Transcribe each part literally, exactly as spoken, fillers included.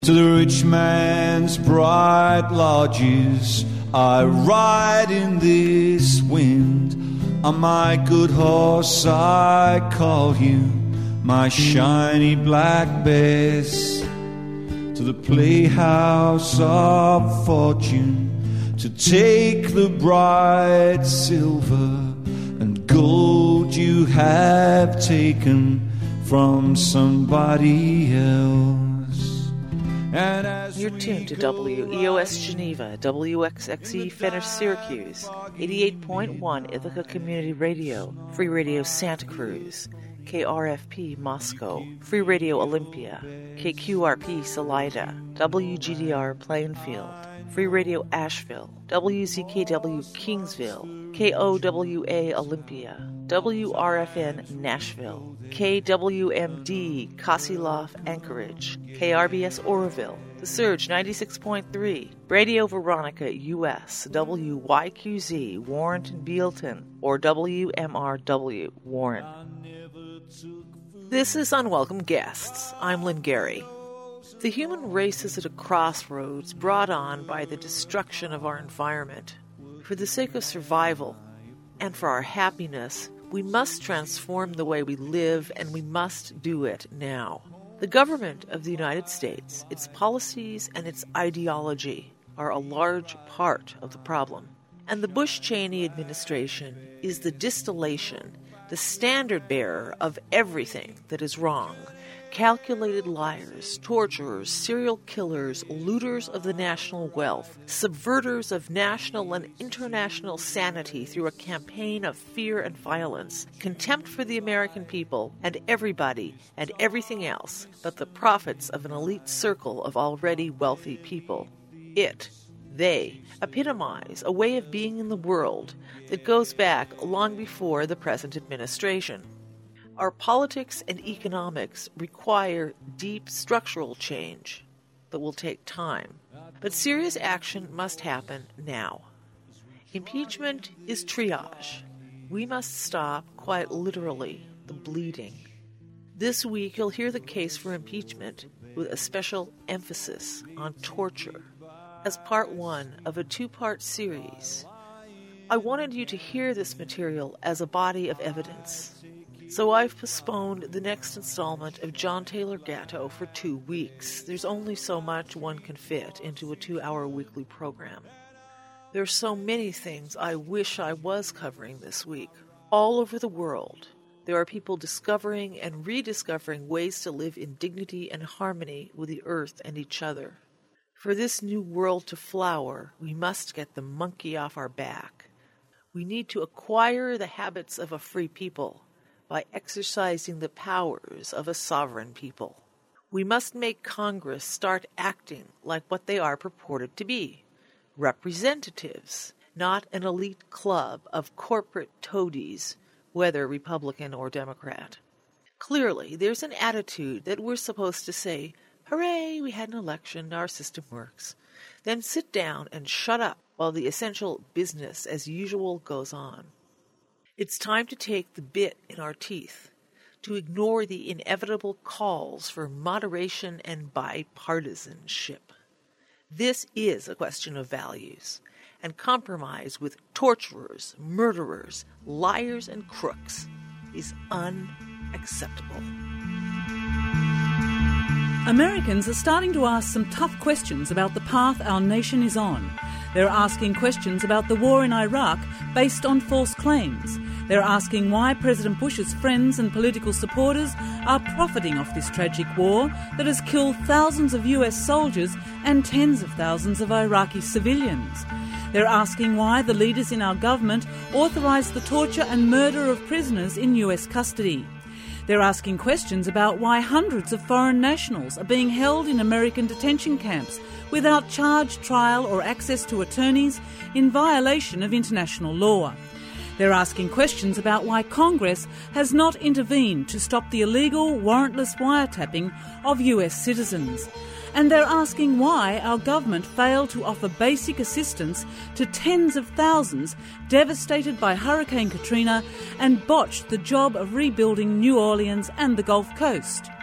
To the rich man's bright lodges I ride in this wind. On my good horse I call you my shiny black bess. To the playhouse of fortune to take the bright silver and gold you have taken from somebody else. And as You're tuned to W E O S Geneva, W X X E Fenner Syracuse, eighty-eight point one Ithaca Community Radio, Free Radio Santa Cruz, K R F P Moscow, Free Radio Olympia, K Q R P Salida, W G D R Plainfield, Free Radio Asheville, W Z K W Kingsville, K O W A Olympia, W R F N Nashville, K W M D Kasilof Anchorage, K R B S Oroville, The Surge ninety-six point three, Radio Veronica U S, W Y Q Z Warrenton Bealton, or W M R W Warren. This is Unwelcome Guests. I'm Lynn Gary. The human race is at a crossroads brought on by the destruction of our environment. For the sake of survival and for our happiness, we must transform the way we live, and we must do it now. The government of the United States, its policies and its ideology are a large part of the problem. And the Bush-Cheney administration is the distillation, the standard bearer of everything that is wrong. Calculated liars, torturers, serial killers, looters of the national wealth, subverters of national and international sanity through a campaign of fear and violence, contempt for the American people and everybody and everything else but the profits of an elite circle of already wealthy people. It, they, epitomize a way of being in the world that goes back long before the present administration. Our politics and economics require deep structural change that will take time. But serious action must happen now. Impeachment is triage. We must stop, quite literally, the bleeding. This week you'll hear the case for impeachment with a special emphasis on torture as part one of a two-part series. I wanted you to hear this material as a body of evidence. So I've postponed the next installment of John Taylor Gatto for two weeks. There's only so much one can fit into a two-hour weekly program. There are so many things I wish I was covering this week. All over the world, there are people discovering and rediscovering ways to live in dignity and harmony with the earth and each other. For this new world to flower, we must get the monkey off our back. We need to acquire the habits of a free people by exercising the powers of a sovereign people. We must make Congress start acting like what they are purported to be, representatives, not an elite club of corporate toadies, whether Republican or Democrat. Clearly, there's an attitude that we're supposed to say, hooray, we had an election, our system works, then sit down and shut up while the essential business as usual goes on. It's time to take the bit in our teeth, to ignore the inevitable calls for moderation and bipartisanship. This is a question of values, and compromise with torturers, murderers, liars, and crooks is unacceptable. Americans are starting to ask some tough questions about the path our nation is on. They're asking questions about the war in Iraq based on false claims. They're asking why President Bush's friends and political supporters are profiting off this tragic war that has killed thousands of U S soldiers and tens of thousands of Iraqi civilians. They're asking why the leaders in our government authorised the torture and murder of prisoners in U S custody. They're asking questions about why hundreds of foreign nationals are being held in American detention camps without charge, trial or access to attorneys in violation of international law. They're asking questions about why Congress has not intervened to stop the illegal, warrantless wiretapping of U S citizens. And they're asking why our government failed to offer basic assistance to tens of thousands devastated by Hurricane Katrina and botched the job of rebuilding New Orleans and the Gulf Coast.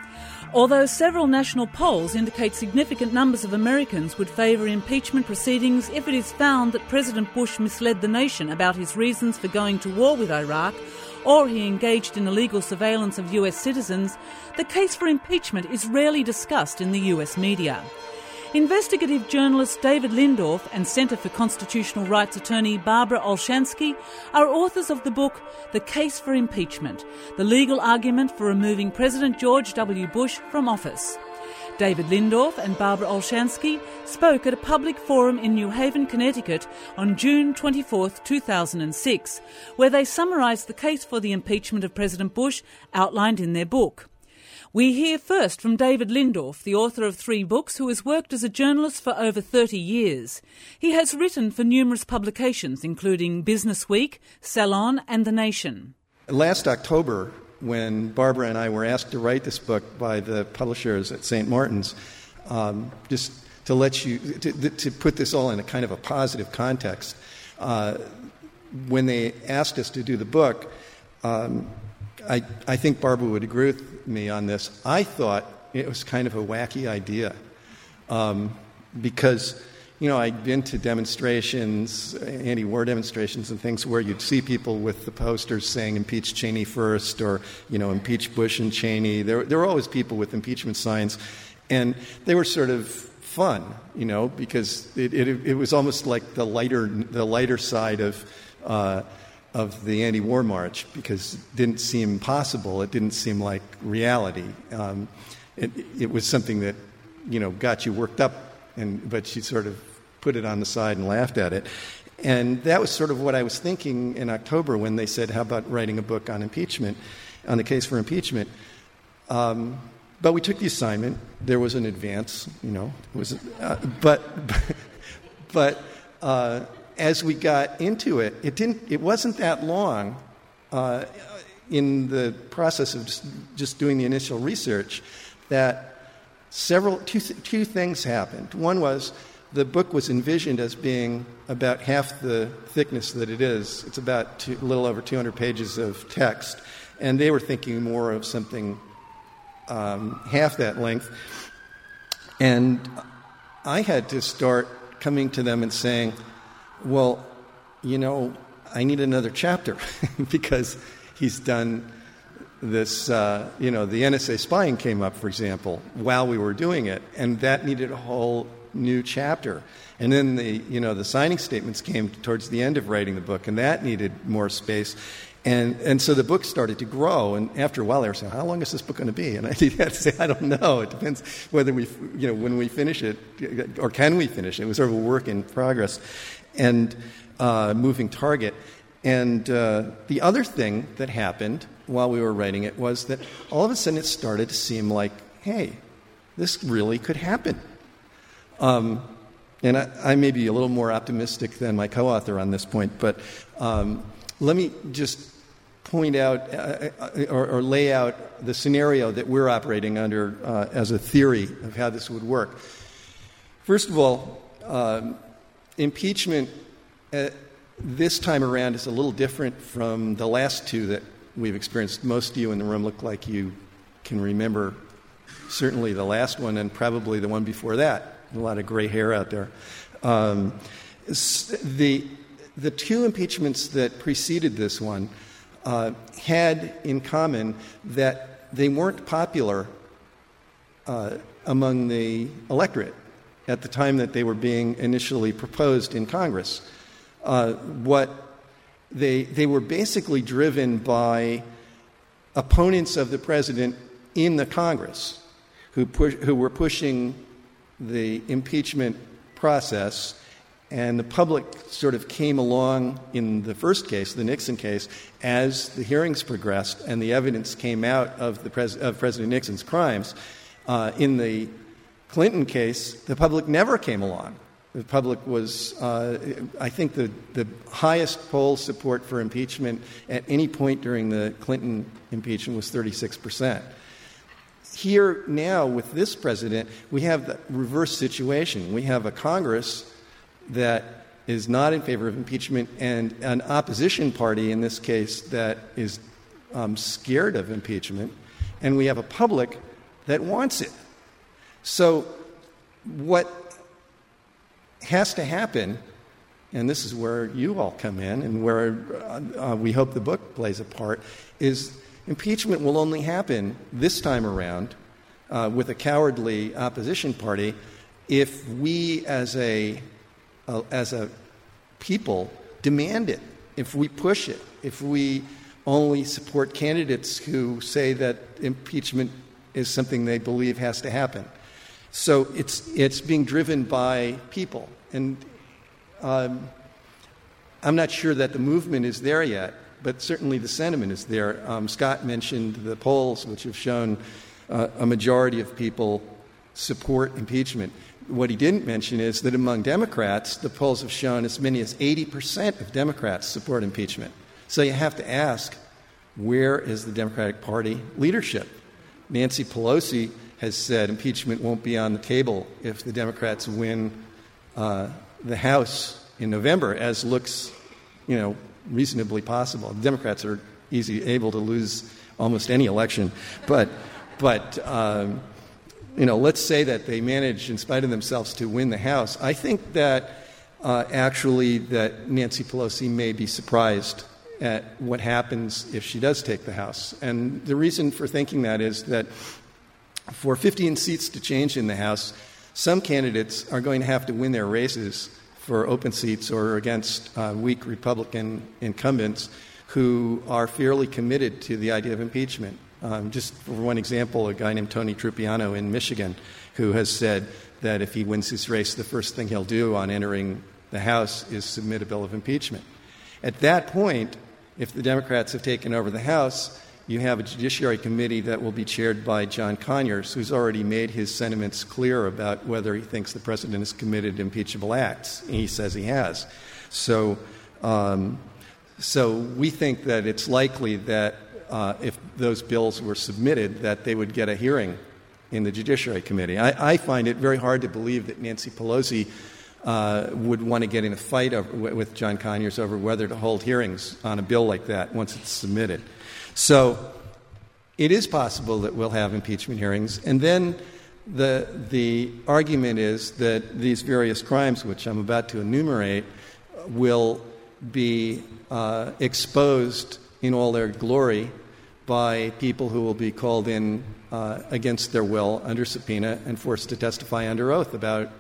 Although several national polls indicate significant numbers of Americans would favour impeachment proceedings if it is found that President Bush misled the nation about his reasons for going to war with Iraq, or he engaged in illegal surveillance of U S citizens, the case for impeachment is rarely discussed in the U S media. Investigative journalist David Lindorff and Centre for Constitutional Rights attorney Barbara Olshansky are authors of the book The Case for Impeachment, the legal argument for removing President George W. Bush from office. David Lindorff and Barbara Olshansky spoke at a public forum in New Haven, Connecticut on June twenty-fourth, two thousand six, where they summarised the case for the impeachment of President Bush outlined in their book. We hear first from David Lindorff, the author of three books, who has worked as a journalist for over thirty years. He has written for numerous publications, including Business Week, Salon and The Nation. Last October, when Barbara and I were asked to write this book by the publishers at Saint Martin's, um, just to let you, to, to put this all in a kind of a positive context, uh, when they asked us to do the book, um, I, I think Barbara would agree with me on this. I thought it was kind of a wacky idea um, because, you know, I'd been to demonstrations, anti-war demonstrations and things where you'd see people with the posters saying impeach Cheney first or, you know, impeach Bush and Cheney. There, there were always people with impeachment signs, and they were sort of fun, you know, because it, it, it was almost like the lighter, the lighter side of uh of the anti-war march, because it didn't seem possible. It didn't seem like reality. Um, it, it was something that, you know, got you worked up, and but she sort of put it on the side and laughed at it. And that was sort of what I was thinking in October when they said, how about writing a book on impeachment, on the case for impeachment? Um, but we took the assignment. There was an advance, you know. It was, uh, but, but, uh, as we got into it, it didn't. It wasn't that long uh, in the process of just, just doing the initial research that several two th- two things happened. One was the book was envisioned as being about half the thickness that it is. It's about two, a little over two hundred pages of text, and they were thinking more of something um, half that length. And I had to start coming to them and saying, well, you know, I need another chapter because he's done this, uh, you know, the N S A spying came up, for example, while we were doing it, and that needed a whole new chapter. And then the, you know, the signing statements came towards the end of writing the book, and that needed more space. And and so the book started to grow, and after a while they were saying, how long is this book going to be? And I had to say, I don't know. It depends whether we, you know, when we finish it, or can we finish it. It was sort of a work in progress and uh, moving target. And uh, the other thing that happened while we were writing it was that all of a sudden it started to seem like, hey, this really could happen. Um, and I, I may be a little more optimistic than my co-author on this point, but um, let me just point out uh, or, or lay out the scenario that we're operating under uh, as a theory of how this would work. First of all, um, impeachment uh, this time around is a little different from the last two that we've experienced. Most of you in the room look like you can remember certainly the last one and probably the one before that. A lot of gray hair out there. Um, the, the two impeachments that preceded this one uh, had in common that they weren't popular uh, among the electorate at the time that they were being initially proposed in Congress. Uh, what they they were basically driven by opponents of the president in the Congress who push, who were pushing the impeachment process, and the public sort of came along in the first case, the Nixon case, as the hearings progressed and the evidence came out of the pres- of President Nixon's crimes. Uh, in the Clinton case, the public never came along. The public was, uh, I think, the, the highest poll support for impeachment at any point during the Clinton impeachment was thirty-six percent. Here now, with this president, we have the reverse situation. We have a Congress that is not in favor of impeachment and an opposition party, in this case, that is um, scared of impeachment. And we have a public that wants it. So what has to happen, and this is where you all come in and where uh, uh, we hope the book plays a part, is impeachment will only happen this time around uh, with a cowardly opposition party if we as a uh, as a people demand it, if we push it, if we only support candidates who say that impeachment is something they believe has to happen. So it's it's being driven by people. And um, I'm not sure that the movement is there yet, but certainly the sentiment is there. Um, Scott mentioned the polls, which have shown uh, a majority of people support impeachment. What he didn't mention is that among Democrats, the polls have shown as many as eighty percent of Democrats support impeachment. So you have to ask, where is the Democratic Party leadership? Nancy Pelosi has said impeachment won't be on the table if the Democrats win uh, the House in November, as looks, you know, reasonably possible. The Democrats are easy able to lose almost any election, but but um, you know, let's say that they manage, in spite of themselves, to win the House. I think that uh, actually that Nancy Pelosi may be surprised at what happens if she does take the House. And the reason for thinking that is that for fifteen seats to change in the House, some candidates are going to have to win their races for open seats or against uh, weak Republican incumbents who are fairly committed to the idea of impeachment. Um, just for one example, a guy named Tony Trupiano in Michigan who has said that if he wins his race, the first thing he'll do on entering the House is submit a bill of impeachment. At that point, if the Democrats have taken over the House, you have a Judiciary Committee that will be chaired by John Conyers, who's already made his sentiments clear about whether he thinks the president has committed impeachable acts. He says he has. So, um, so we think that it's likely that uh, if those bills were submitted, that they would get a hearing in the Judiciary Committee. I, I find it very hard to believe that Nancy Pelosi Uh, would want to get in a fight over, with John Conyers over whether to hold hearings on a bill like that once it's submitted. So it is possible that we'll have impeachment hearings. And then the, the argument is that these various crimes, which I'm about to enumerate, will be uh, exposed in all their glory by people who will be called in uh, against their will under subpoena and forced to testify under oath about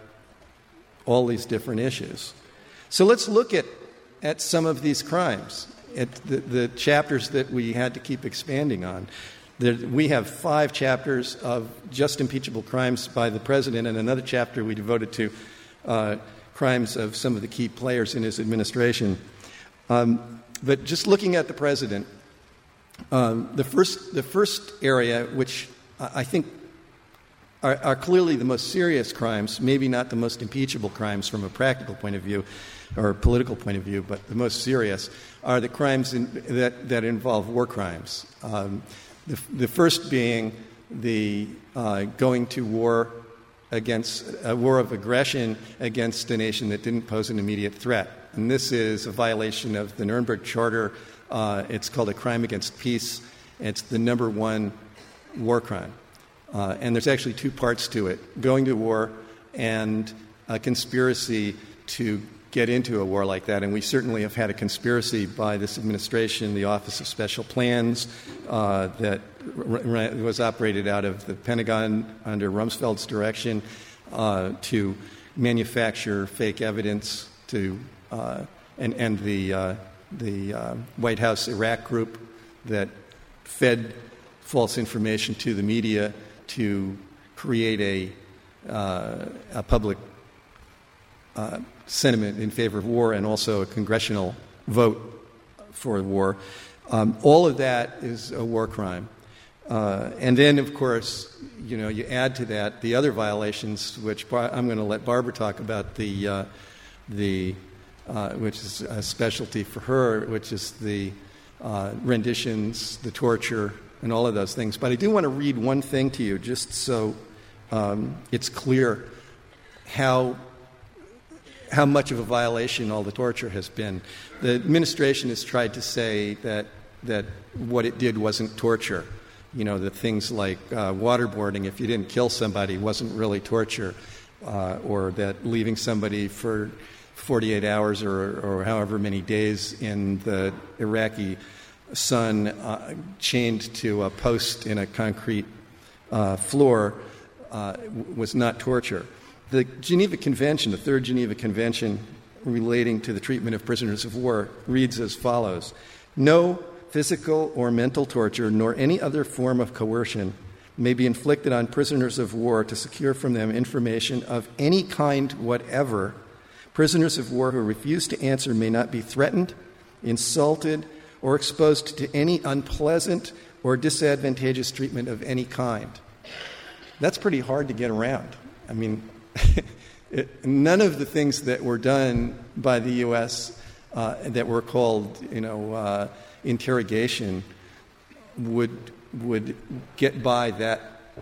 all these different issues. So let's look at, at some of these crimes, at the, the chapters that we had to keep expanding on. There, we have five chapters of just impeachable crimes by the president, and another chapter we devoted to uh, crimes of some of the key players in his administration. Um, but just looking at the president, um, the first the first area, which I think Are, are clearly the most serious crimes, maybe not the most impeachable crimes from a practical point of view or a political point of view, but the most serious, are the crimes in, that, that involve war crimes. Um, the, the first being the uh, going to war against a war of aggression against a nation that didn't pose an immediate threat. And this is a violation of the Nuremberg Charter. Uh, it's called a crime against peace. It's the number one war crime. Uh, and there's actually two parts to it, going to war and a conspiracy to get into a war like that. And we certainly have had a conspiracy by this administration, the Office of Special Plans, uh, that r- r- was operated out of the Pentagon under Rumsfeld's direction uh, to manufacture fake evidence to uh, and, and the, uh, the uh, White House Iraq group that fed false information to the media to create a, uh, a public uh, sentiment in favor of war and also a congressional vote for war. Um, all of that is a war crime. Uh, and then, of course, you know, you add to that the other violations, which Bar- I'm going to let Barbara talk about, the, uh, the uh, which is a specialty for her, which is the uh, renditions, the torture, and all of those things. But I do want to read one thing to you just so um, it's clear how how much of a violation all the torture has been. The administration has tried to say that that what it did wasn't torture. you know, that things like uh, waterboarding, if you didn't kill somebody, wasn't really torture, uh, or that leaving somebody for forty-eight hours or, or however many days in the Iraqi sun uh, chained to a post in a concrete uh, floor uh, was not torture. The Geneva Convention, the Third Geneva Convention relating to the treatment of prisoners of war, reads as follows: no physical or mental torture, nor any other form of coercion may be inflicted on prisoners of war to secure from them information of any kind whatever. Prisoners of war who refuse to answer may not be threatened, insulted, or exposed to any unpleasant or disadvantageous treatment of any kind. That's pretty hard to get around. I mean, it, none of the things that were done by the U S uh, that were called, you know, uh, interrogation would would get by that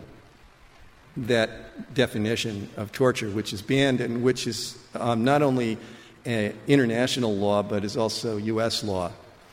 that definition of torture, which is banned and which is um, not only a international law but is also U S law.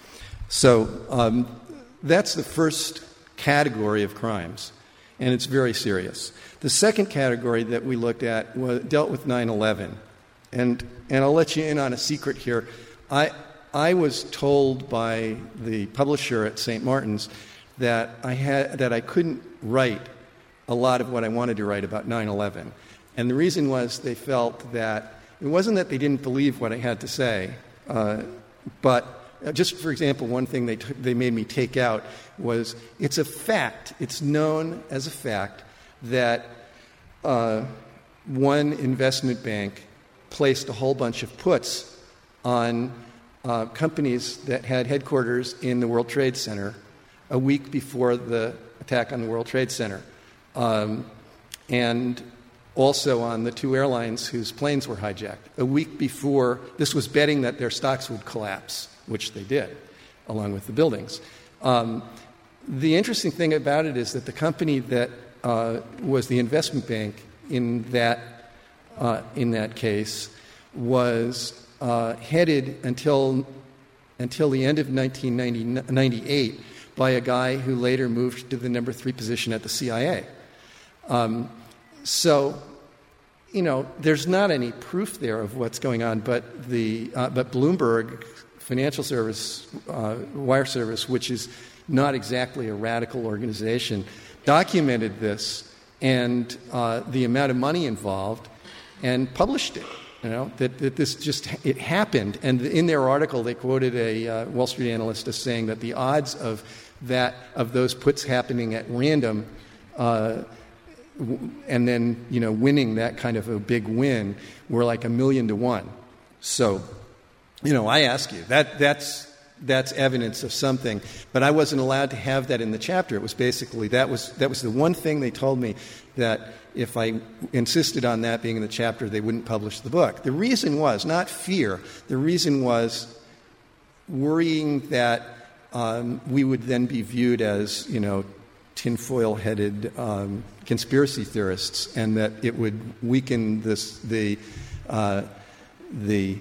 So um, that's the first category of crimes, and it's very serious. The second category that we looked at was, dealt with nine eleven, and and I'll let you in on a secret here. I I was told by the publisher at Saint Martin's that I had that I couldn't write a lot of what I wanted to write about nine eleven, and the reason was they felt that it wasn't that they didn't believe what I had to say, uh, but just for example, one thing they t- they made me take out was it's a fact. It's known as a fact that uh, one investment bank placed a whole bunch of puts on uh, companies that had headquarters in the World Trade Center a week before the attack on the World Trade Center, um, and also on the two airlines whose planes were hijacked. A week before, this was betting that their stocks would collapse, which they did, along with the buildings. Um, the interesting thing about it is that the company that uh, was the investment bank in that uh, in that case was uh, headed until until the end of nineteen ninety-eight by a guy who later moved to the number three position at the C I A. Um, so, you know, there's not any proof there of what's going on, but the uh, but Bloomberg Financial Service, uh, Wire Service, which is not exactly a radical organization, documented this and uh, the amount of money involved and published it. You know, that, that this just, it happened. And in their article, they quoted a uh, Wall Street analyst as saying that the odds of that, of those puts happening at random uh, w- and then, you know, winning that kind of a big win were like a million to one. So, you know, I ask you, that that's that's evidence of something, but I wasn't allowed to have that in the chapter. It was basically, that was that was the one thing they told me, that if I insisted on that being in the chapter, they wouldn't publish the book. The reason was not fear. The reason was worrying that um, we would then be viewed as, you know, tinfoil-headed um, conspiracy theorists, and that it would weaken this the uh, the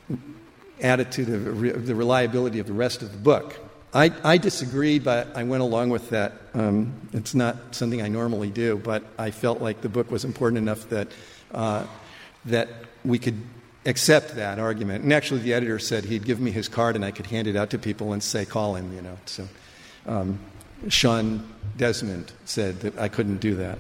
attitude of re- the reliability of the rest of the book. I, I disagreed, but I went along with that. Um, it's not something I normally do, but I felt like the book was important enough that uh, that we could accept that argument. And actually, the editor said he'd give me his card and I could hand it out to people and say, "Call him," you know. So um, Sean Desmond said that I couldn't do that.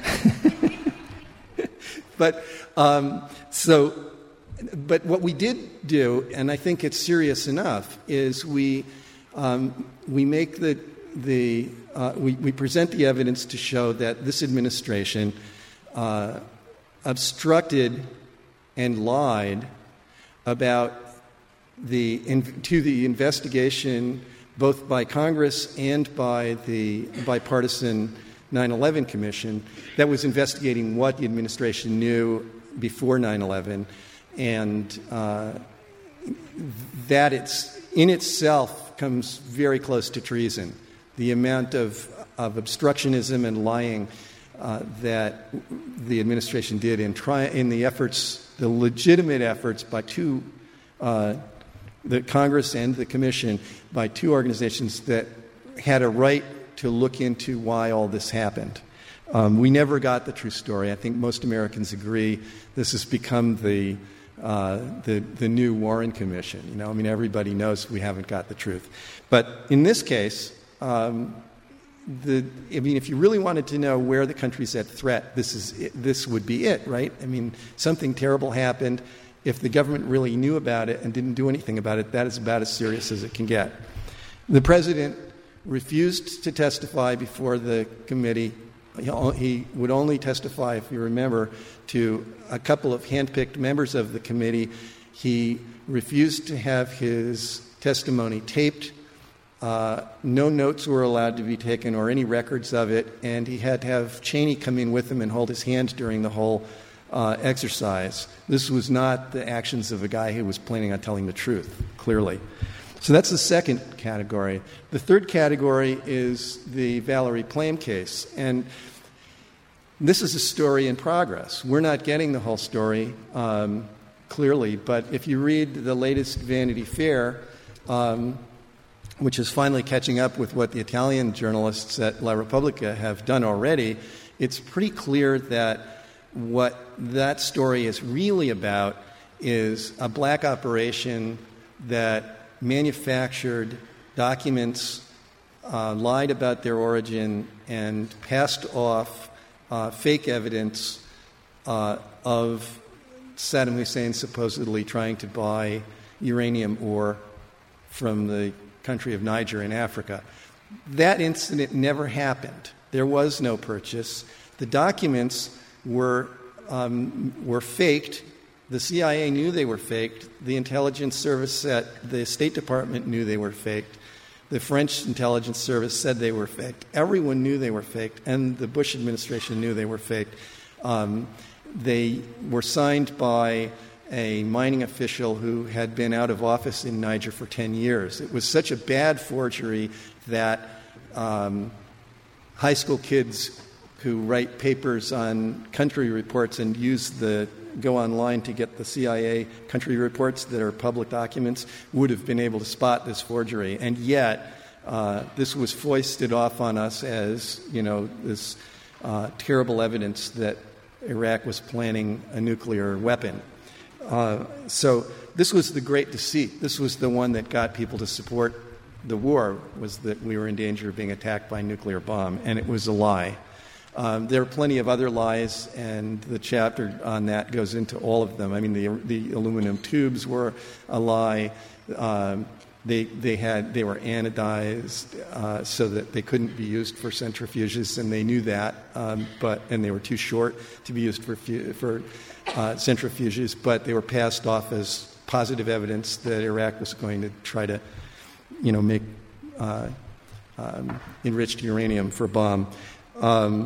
but um, so. But what we did do, and I think it's serious enough, is we um, we make the the uh, we, we present the evidence to show that this administration uh, obstructed and lied about the in, to the investigation both by Congress and by the bipartisan nine eleven Commission that was investigating what the administration knew before nine eleven. And uh, that it's in itself comes very close to treason. The amount of, of obstructionism and lying uh, that the administration did in try in the efforts, the legitimate efforts by two, uh, the Congress and the Commission, by two organizations that had a right to look into why all this happened. Um, we never got the true story. I think most Americans agree this has become the uh, the, the new Warren Commission. You know, I mean, everybody knows we haven't got the truth. But in this case, um, the I mean, if you really wanted to know where the country's at threat, this is it, this would be it, right? I mean, something terrible happened. If the government really knew about it and didn't do anything about it, that is about as serious as it can get. The president refused to testify before the committee. He would only testify, if you remember, to a couple of handpicked members of the committee. He refused to have his testimony taped. Uh, no notes were allowed to be taken or any records of it, and he had to have Cheney come in with him and hold his hand during the whole uh, exercise. This was not the actions of a guy who was planning on telling the truth, clearly. So that's the second category. The third category is the Valerie Plame case. And this is a story in progress. We're not getting the whole story, um, clearly, but if you read the latest Vanity Fair, um, which is finally catching up with what the Italian journalists at La Repubblica have done already, it's pretty clear that what that story is really about is a black operation that manufactured documents, uh, lied about their origin, and passed off uh, fake evidence uh, of Saddam Hussein supposedly trying to buy uranium ore from the country of Niger in Africa. That incident never happened. There was no purchase. The documents were um, were faked. The C I A knew they were faked. The intelligence service at the State Department knew they were faked. The French intelligence service said they were faked. Everyone knew they were faked, and the Bush administration knew they were faked. Um, they were signed by a mining official who had been out of office in Niger for ten years. It was such a bad forgery that um, high school kids who write papers on country reports and use the go online to get the C I A country reports that are public documents would have been able to spot this forgery. And yet, uh, this was foisted off on us as, you know, this uh, terrible evidence that Iraq was planning a nuclear weapon. Uh, so this was the great deceit. This was the one that got people to support the war, was that we were in danger of being attacked by a nuclear bomb, and it was a lie. Um, there are plenty of other lies, and the chapter on that goes into all of them. I mean, the, the aluminum tubes were a lie. Um, they they had they were anodized uh, so that they couldn't be used for centrifuges, and they knew that. Um, but and they were too short to be used for for uh, centrifuges. But they were passed off as positive evidence that Iraq was going to try to, you know, make uh, um, enriched uranium for a bomb. Um,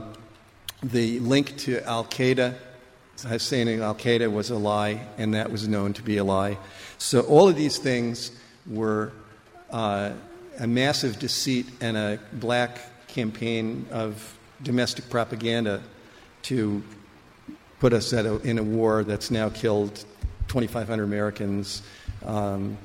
the link to Al-Qaeda, Hussein and Al-Qaeda was a lie, and that was known to be a lie. So all of these things were uh, a massive deceit and a black campaign of domestic propaganda to put us at a, in a war that's now killed twenty-five hundred Americans, um,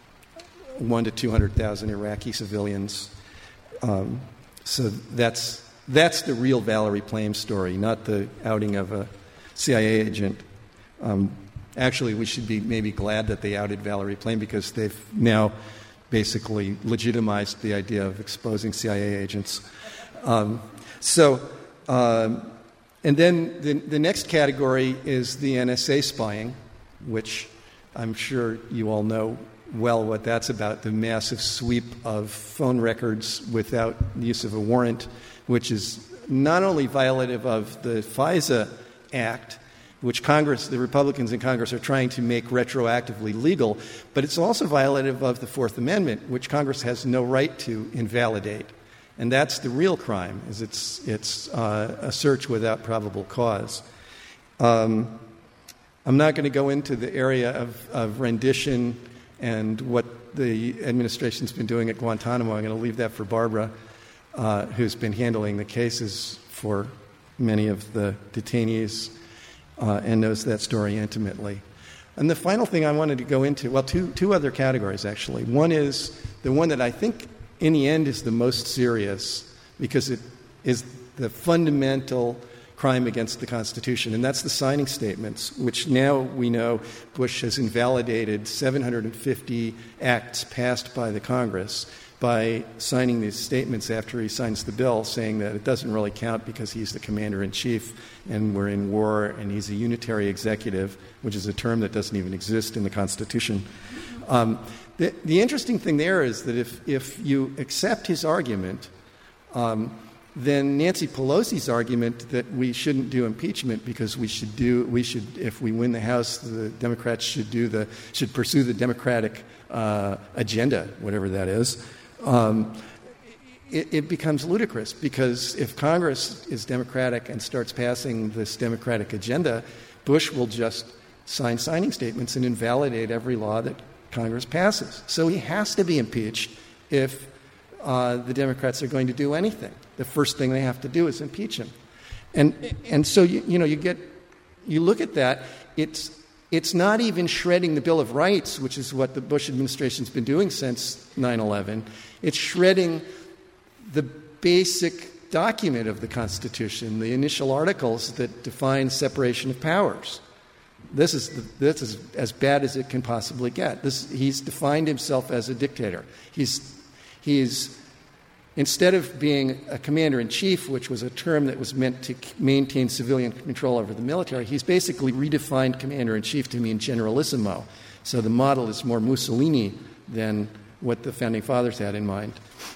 one to two hundred thousand Iraqi civilians. Um, so that's that's the real Valerie Plame story, not the outing of a C I A agent. Um, actually, we should be maybe glad that they outed Valerie Plame, because they've now basically legitimized the idea of exposing C I A agents. Um, so, um, and then the, the next category is the N S A spying, which I'm sure you all know well what that's about, the massive sweep of phone records without the use of a warrant, which is not only violative of the FISA Act, which Congress, the Republicans in Congress are trying to make retroactively legal, but it's also violative of the Fourth Amendment, which Congress has no right to invalidate. And that's the real crime, is it's, it's uh, a search without probable cause. Um, I'm not going to go into the area of, of rendition and what the administration's been doing at Guantanamo. I'm going to leave that for Barbara, uh, who's been handling the cases for many of the detainees uh, and knows that story intimately. And the final thing I wanted to go into, well, two, two other categories, actually. One is the one that I think, in the end, is the most serious, because it is the fundamental crime against the Constitution. And that's the signing statements, which now we know Bush has invalidated seven hundred fifty acts passed by the Congress by signing these statements after he signs the bill, saying that it doesn't really count because he's the commander-in-chief and we're in war and he's a unitary executive, which is a term that doesn't even exist in the Constitution. Um, the, the interesting thing there is that if, if you accept his argument, um, then Nancy Pelosi's argument that we shouldn't do impeachment because we should do we should if we win the House, the Democrats should do the should pursue the Democratic uh, agenda, whatever that is. Um, it, it becomes ludicrous because if Congress is Democratic and starts passing this Democratic agenda, Bush will just sign signing statements and invalidate every law that Congress passes. So he has to be impeached if uh, the Democrats are going to do anything. The first thing they have to do is impeach him. And and so, you, you know, you get, you look at that, it's it's not even shredding the Bill of Rights, which is what the Bush administration's been doing since nine eleven. It's shredding the basic document of the Constitution, the initial articles that define separation of powers. This is the, this is as bad as it can possibly get. This, he's defined himself as a dictator. He's he's Instead of being a commander-in-chief, which was a term that was meant to maintain civilian control over the military, he's basically redefined commander-in-chief to mean generalissimo. So the model is more Mussolini than what the Founding Fathers had in mind.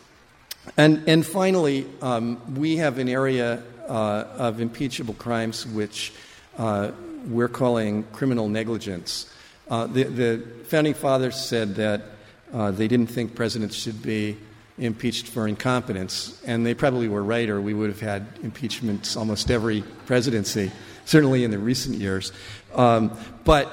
And, and finally, um, we have an area uh, of impeachable crimes which uh, we're calling criminal negligence. Uh, the, the Founding Fathers said that uh, they didn't think presidents should be impeached for incompetence, and they probably were right, or we would have had impeachments almost every presidency, certainly in the recent years. Um, but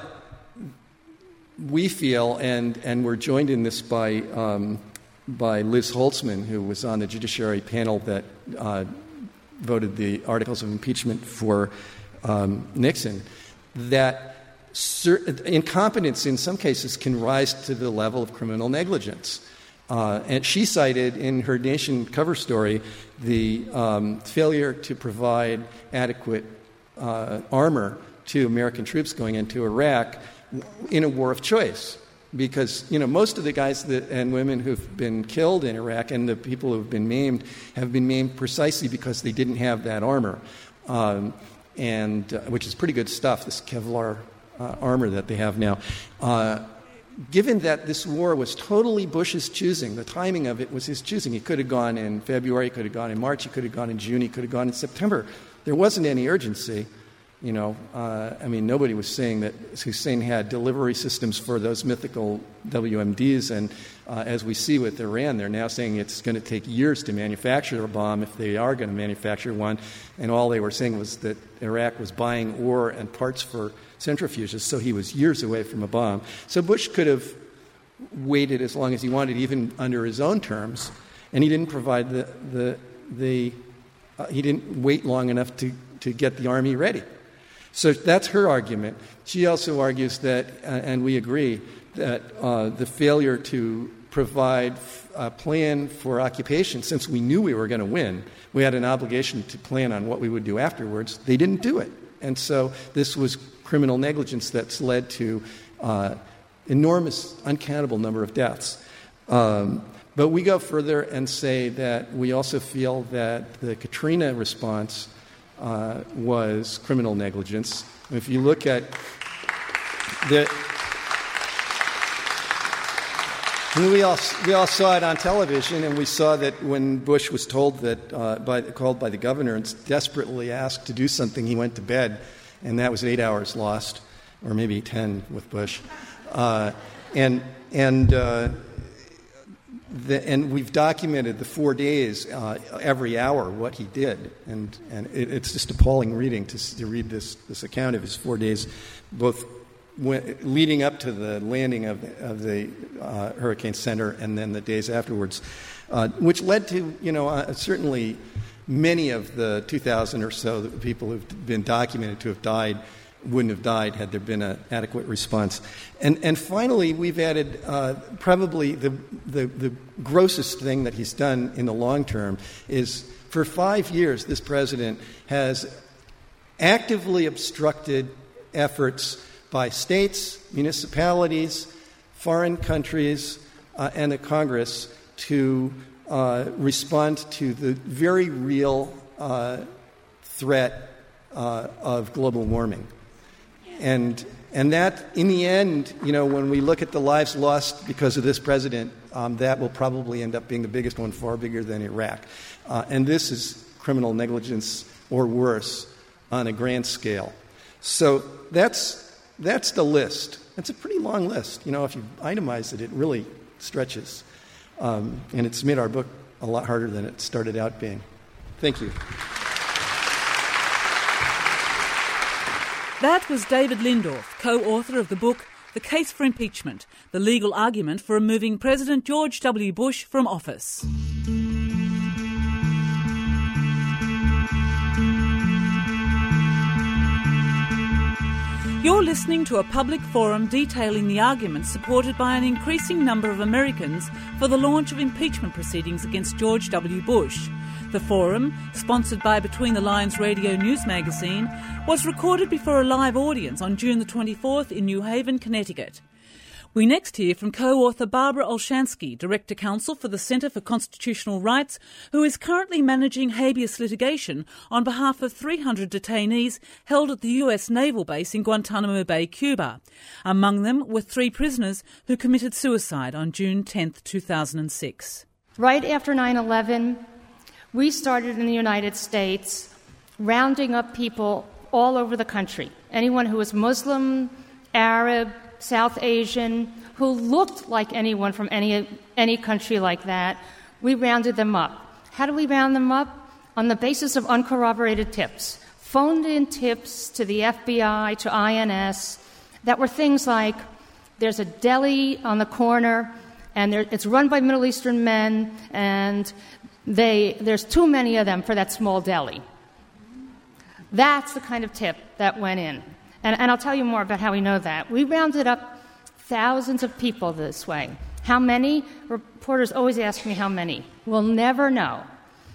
we feel, and, and we're joined in this by, um, by Liz Holtzman, who was on the Judiciary panel that uh, voted the articles of impeachment for um, Nixon, that cer- incompetence in some cases can rise to the level of criminal negligence. Uh, and she cited in her Nation cover story the um, failure to provide adequate uh, armor to American troops going into Iraq in a war of choice. Because, you know, most of the guys that, and women who've been killed in Iraq and the people who've been maimed have been maimed precisely because they didn't have that armor, um, and uh, which is pretty good stuff, this Kevlar uh, armor that they have now. Uh, Given that this war was totally Bush's choosing, the timing of it was his choosing. He could have gone in February, he could have gone in March, he could have gone in June, he could have gone in September. There wasn't any urgency. You know, uh, I mean, nobody was saying that Hussein had delivery systems for those mythical W M Ds, and uh, as we see with Iran, they're now saying it's going to take years to manufacture a bomb if they are going to manufacture one, and all they were saying was that Iraq was buying ore and parts for centrifuges, so he was years away from a bomb. So Bush could have waited as long as he wanted, even under his own terms, and he didn't provide the, the, the uh, he didn't wait long enough to, to get the army ready. So that's her argument. She also argues that, uh, and we agree, that uh, the failure to provide a plan for occupation, since we knew we were going to win, we had an obligation to plan on what we would do afterwards. They didn't do it. And so this was criminal negligence that's led to uh, enormous, uncountable number of deaths. Um, but we go further and say that we also feel that the Katrina response Uh, was criminal negligence. If you look at the, we all we all saw it on television, and we saw that when Bush was told that uh, by called by the governor and desperately asked to do something, he went to bed, and that was eight hours lost, or maybe ten with Bush, uh, and and. Uh, The, and we've documented the four days, uh, every hour, what he did, and and it, it's just appalling reading to, to read this this account of his four days, both when, leading up to the landing of of the uh, Hurricane Center and then the days afterwards, uh, which led to you know uh, certainly many of the two thousand or so people who've been documented to have died wouldn't have died had there been an adequate response. And and finally, we've added uh, probably the, the the grossest thing that he's done in the long term is For five years, this president has actively obstructed efforts by states, municipalities, foreign countries, uh, and the Congress to uh, respond to the very real uh, threat uh, of global warming. And and that, in the end, you know, when we look at the lives lost because of this president, um, that will probably end up being the biggest one, far bigger than Iraq. Uh, and this is criminal negligence or worse on a grand scale. So that's that's the list. It's a pretty long list. You know, if you itemize it, it really stretches. Um, and it's made our book a lot harder than it started out being. Thank you. That was David Lindorff, co-author of the book The Case for Impeachment, the legal argument for removing President George W. Bush from office. You're listening to a public forum detailing the arguments supported by an increasing number of Americans for the launch of impeachment proceedings against George W. Bush. The forum, sponsored by Between the Lines Radio News Magazine, was recorded before a live audience on June the twenty-fourth in New Haven, Connecticut. We next hear from co-author Barbara Olshansky, Director Counsel for the Centre for Constitutional Rights, who is currently managing habeas litigation on behalf of three hundred detainees held at the U S Naval Base in Guantanamo Bay, Cuba. Among them were three prisoners who committed suicide on June tenth, two thousand six. Right after nine eleven, we started in the United States rounding up people all over the country. Anyone who was Muslim, Arab, South Asian, who looked like anyone from any any country like that, we rounded them up. How do we round them up? On the basis of uncorroborated tips. Phoned-in tips to the F B I, to I N S, that were things like, there's a deli on the corner, and there, it's run by Middle Eastern men, and they there's too many of them for that small deli. That's the kind of tip that went in. And, and I'll tell you more about how we know that. We rounded up thousands of people this way. How many? Reporters always ask me how many. We'll never know.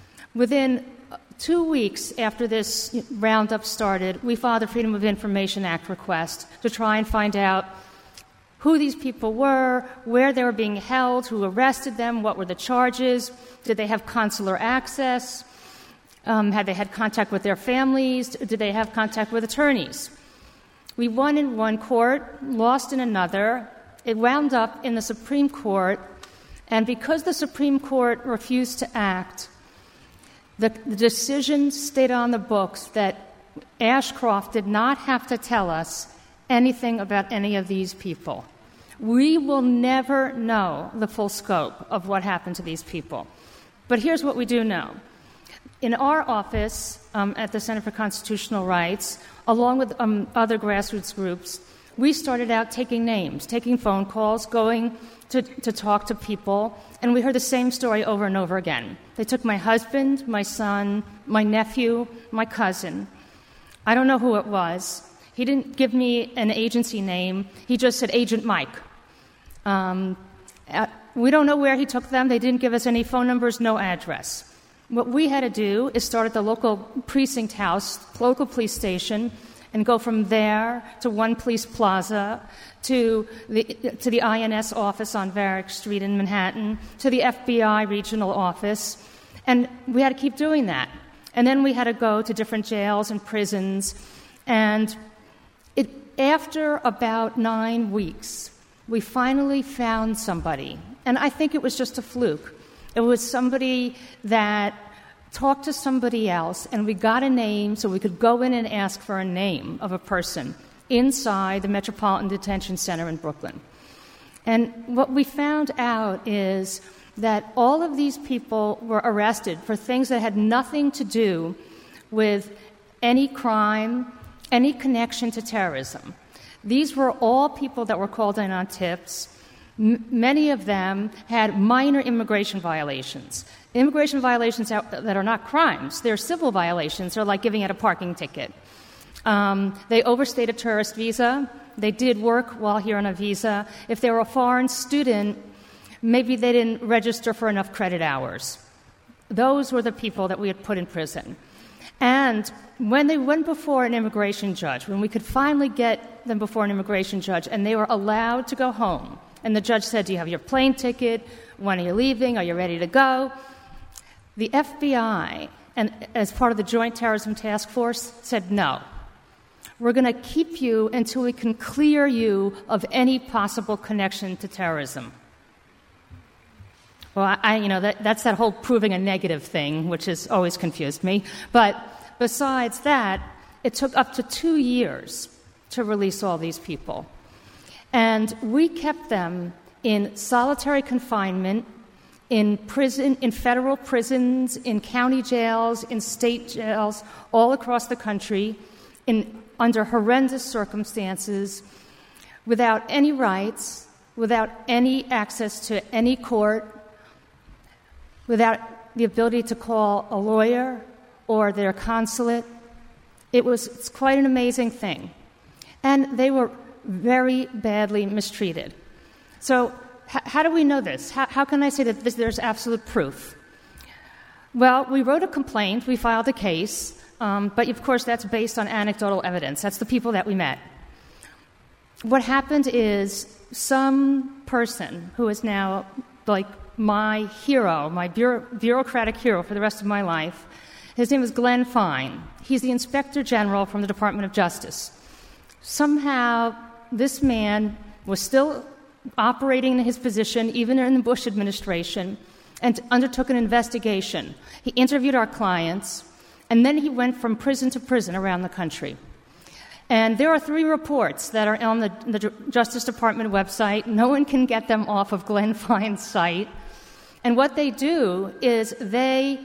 Within two weeks after this roundup started, we filed a Freedom of Information Act request to try and find out who these people were, where they were being held, who arrested them, what were the charges, did they have consular access, um, had they had contact with their families, did they have contact with attorneys. We won in one court, lost in another. It wound up in the Supreme Court, and because the Supreme Court refused to act, the, the decision stayed on the books that Ashcroft did not have to tell us anything about any of these people. We will never know the full scope of what happened to these people. But here's what we do know. In our office um, at the Center for Constitutional Rights, along with um, other grassroots groups, we started out taking names, taking phone calls, going to, to talk to people, and we heard the same story over and over again. They took my husband, my son, my nephew, my cousin. I don't know who it was. He didn't give me an agency name. He just said Agent Mike. Um, at, we don't know where he took them. They didn't give us any phone numbers, no address. What we had to do is start at the local precinct house, local police station, and go from there to One Police Plaza, to the to the I N S office on Varick Street in Manhattan, to the F B I regional office. And we had to keep doing that. And then we had to go to different jails and prisons. And it, after about nine weeks, we finally found somebody. And I think it was just a fluke. It was somebody that talked to somebody else, and we got a name so we could go in and ask for a name of a person inside the Metropolitan Detention Center in Brooklyn. And what we found out is that all of these people were arrested for things that had nothing to do with any crime, any connection to terrorism. These were all people that were called in on tips. M- many of them had minor immigration violations. Immigration violations out, that are not crimes. They're civil violations. They're like giving out a parking ticket. Um, they overstayed a tourist visa. They did work while here on a visa. If they were a foreign student, maybe they didn't register for enough credit hours. Those were the people that we had put in prison. And when they went before an immigration judge, when we could finally get them before an immigration judge and they were allowed to go home, and the judge said, do you have your plane ticket? When are you leaving? Are you ready to go? The F B I, and as part of the Joint Terrorism Task Force, said no. We're going to keep you until we can clear you of any possible connection to terrorism. Well, I, I, you know, that, that's that whole proving a negative thing, which has always confused me. But besides that, it took up to two years to release all these people. And we kept them in solitary confinement, in prison, in federal prisons, in county jails, in state jails, all across the country, in under horrendous circumstances, without any rights, without any access to any court, without the ability to call a lawyer or their consulate. It was it's quite an amazing thing. And they were very badly mistreated. So h- how do we know this? How, how can I say that this, there's absolute proof? Well, we wrote a complaint, we filed a case, um, but of course that's based on anecdotal evidence. That's the people that we met. What happened is some person who is now like my hero, my bureau- bureaucratic hero for the rest of my life, his name is Glenn Fine. He's the Inspector General from the Department of Justice. Somehow, this man was still operating in his position, even in the Bush administration, and undertook an investigation. He interviewed our clients, and then he went from prison to prison around the country. And there are three reports that are on the, the Justice Department website. No one can get them off of Glenn Fine's site. And what they do is they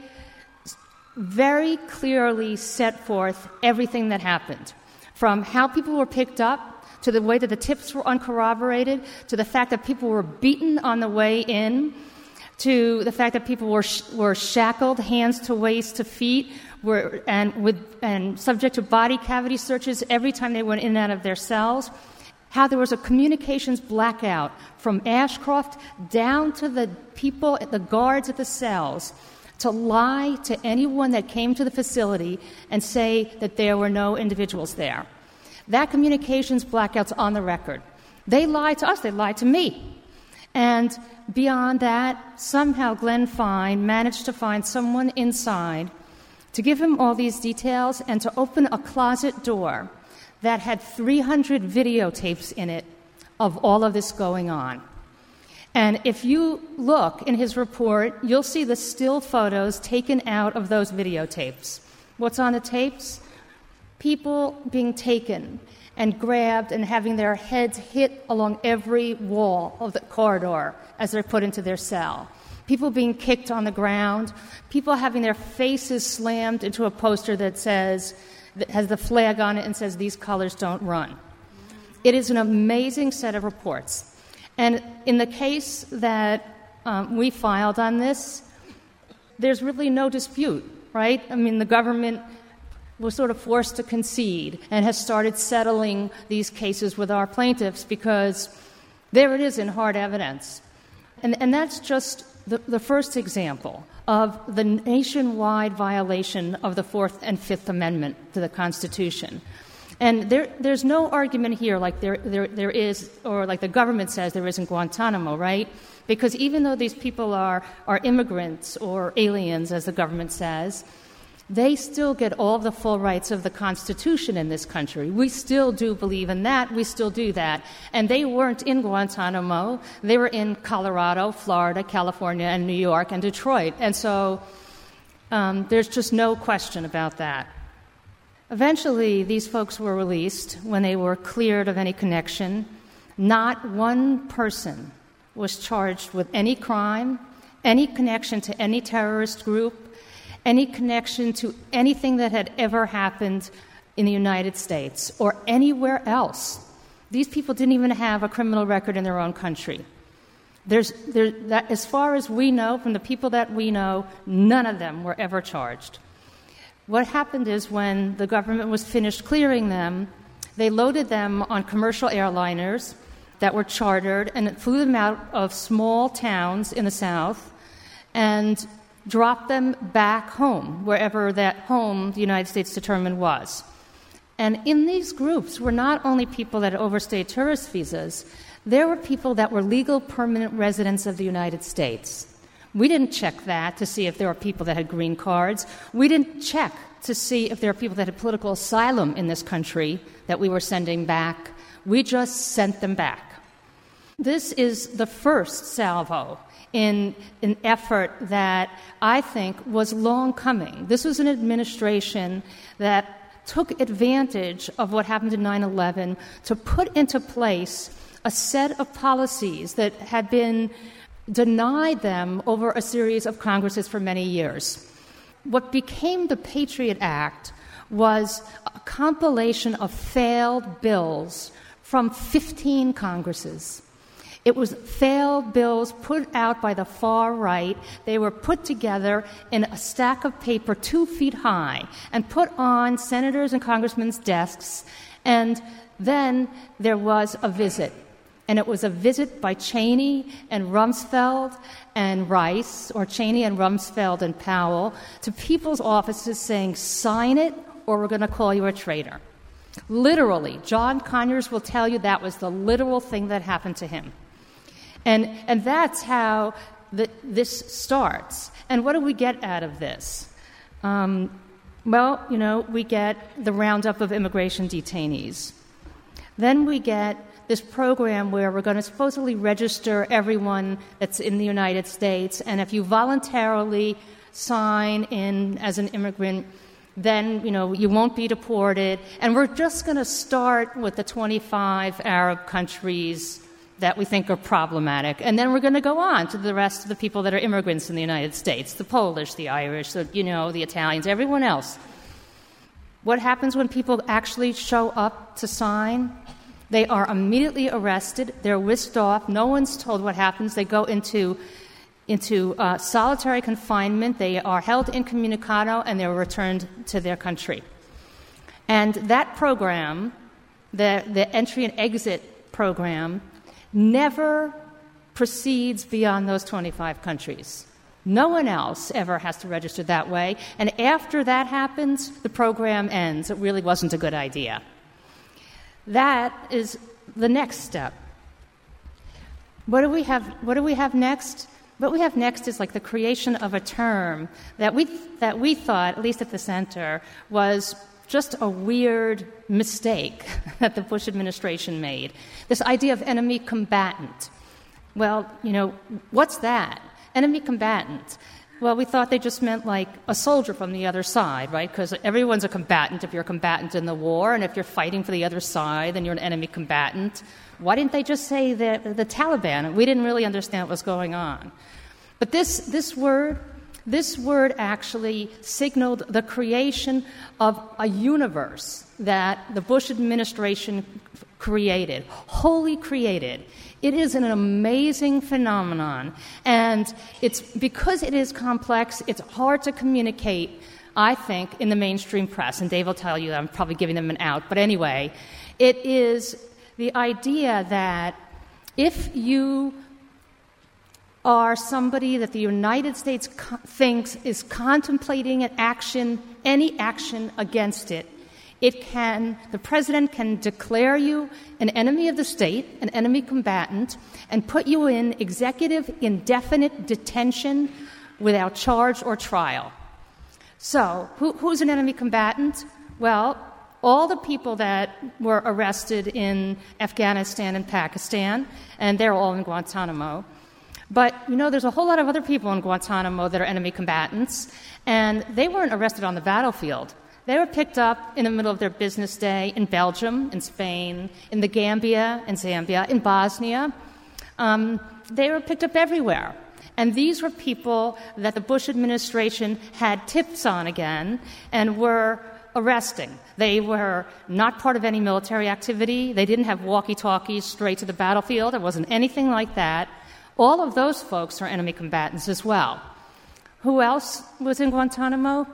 very clearly set forth everything that happened, from how people were picked up, to the way that the tips were uncorroborated, to the fact that people were beaten on the way in, to the fact that people were sh- were shackled, hands to waist to feet, were and with and subject to body cavity searches every time they went in and out of their cells. How there was a communications blackout from Ashcroft down to the people, the guards at the cells, to lie to anyone that came to the facility and say that there were no individuals there. That communications blackout's on the record. They lied to us. They lied to me. And beyond that, somehow Glenn Fine managed to find someone inside to give him all these details and to open a closet door that had three hundred videotapes in it of all of this going on. And if you look in his report, you'll see the still photos taken out of those videotapes. What's on the tapes? People being taken and grabbed and having their heads hit along every wall of the corridor as they're put into their cell. People being kicked on the ground. People having their faces slammed into a poster that says, that has the flag on it and says, "These colors don't run." It is an amazing set of reports. And in the case that um, we filed on this, there's really no dispute, right? I mean, the government was sort of forced to concede and has started settling these cases with our plaintiffs because there it is in hard evidence. And, and that's just the, the first example of the nationwide violation of the Fourth and Fifth Amendment to the Constitution. And there, there's no argument here like there, there, there is, or like the government says there is in Guantanamo, right? Because even though these people are, are immigrants or aliens, as the government says, they still get all the full rights of the Constitution in this country. We still do believe in that. We still do that. And they weren't in Guantanamo. They were in Colorado, Florida, California, and New York, and Detroit. And so um, there's just no question about that. Eventually, these folks were released when they were cleared of any connection. Not one person was charged with any crime, any connection to any terrorist group, any connection to anything that had ever happened in the United States or anywhere else. These people didn't even have a criminal record in their own country. There's, there, that, as far as we know, from the people that we know, none of them were ever charged. What happened is when the government was finished clearing them, they loaded them on commercial airliners that were chartered and flew them out of small towns in the South. And drop them back home, wherever that home the United States determined was. And in these groups were not only people that had overstayed tourist visas, there were people that were legal permanent residents of the United States. We didn't check that to see if there were people that had green cards. We didn't check to see if there were people that had political asylum in this country that we were sending back. We just sent them back. This is the first salvo in an effort that I think was long coming. This was an administration that took advantage of what happened in nine eleven to put into place a set of policies that had been denied them over a series of Congresses for many years. What became the Patriot Act was a compilation of failed bills from fifteen Congresses. It was failed bills put out by the far right. They were put together in a stack of paper two feet high and put on senators and congressmen's desks, and then there was a visit. And it was a visit by Cheney and Rumsfeld and Rice, or Cheney and Rumsfeld and Powell, to people's offices saying, sign it or we're going to call you a traitor. Literally, John Conyers will tell you that was the literal thing that happened to him. And and that's how the, this starts. And what do we get out of this? Um, well, you know, we get the roundup of immigration detainees. Then we get this program where we're going to supposedly register everyone that's in the United States, and if you voluntarily sign in as an immigrant, then, you know, you won't be deported. And we're just going to start with the twenty-five Arab countries that we think are problematic. And then we're going to go on to the rest of the people that are immigrants in the United States, the Polish, the Irish, the, you know, the Italians, everyone else. What happens when people actually show up to sign? They are immediately arrested. They're whisked off. No one's told what happens. They go into into uh, solitary confinement. They are held incommunicado, and they're returned to their country. And that program, the, the entry and exit program, never proceeds beyond those twenty-five countries. No one else ever has to register that way. And after that happens, the program ends. It really wasn't a good idea. That is the next step. What do we have, what do we have next? What we have next is like the creation of a term that we that we thought, at least at the center, was just a weird mistake that the Bush administration made. This idea of enemy combatant. Well, you know, what's that? Enemy combatant. Well, we thought they just meant like a soldier from the other side, right? Because everyone's a combatant if you're a combatant in the war, and if you're fighting for the other side, then you're an enemy combatant. Why didn't they just say the, the Taliban? We didn't really understand what was going on. But this, this word, this word actually signaled the creation of a universe that the Bush administration created, wholly created. It is an amazing phenomenon, and it's because it is complex, it's hard to communicate, I think, in the mainstream press, and Dave will tell you that I'm probably giving them an out, but anyway, it is the idea that if you are somebody that the United States co- thinks is contemplating an action, any action against it, it can, the president can declare you an enemy of the state, an enemy combatant, and put you in executive indefinite detention without charge or trial. So, who, who's an enemy combatant? Well, all the people that were arrested in Afghanistan and Pakistan, and they're all in Guantanamo. But, you know, there's a whole lot of other people in Guantanamo that are enemy combatants, and they weren't arrested on the battlefield. They were picked up in the middle of their business day in Belgium, in Spain, in the Gambia, in Zambia, in Bosnia. Um, they were picked up everywhere. And these were people that the Bush administration had tips on again and were arresting. They were not part of any military activity. They didn't have walkie-talkies straight to the battlefield. There wasn't anything like that. All of those folks are enemy combatants as well. Who else was in Guantanamo?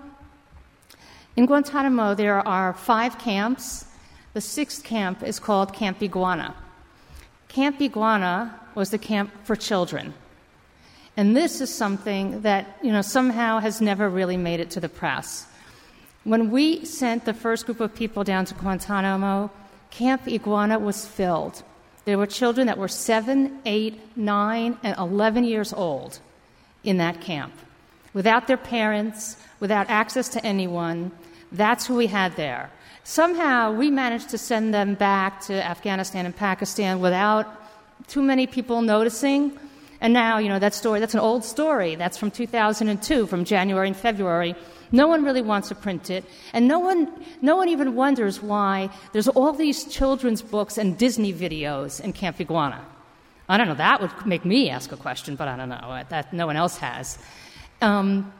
In Guantanamo, there are five camps. The sixth camp is called Camp Iguana. Camp Iguana was the camp for children. And this is something that, you know, somehow has never really made it to the press. When we sent the first group of people down to Guantanamo, Camp Iguana was filled. There were children that were seven, eight, nine, and eleven years old in that camp, without their parents, without access to anyone. That's who we had there. Somehow we managed to send them back to Afghanistan and Pakistan without too many people noticing. And now, you know, that story, that's an old story. That's from two thousand two, from January and February. No one really wants to print it. And no one, no one even wonders why there's all these children's books and Disney videos in Camp Iguana. I don't know. That would make me ask a question, but I don't know. That no one else has. Um,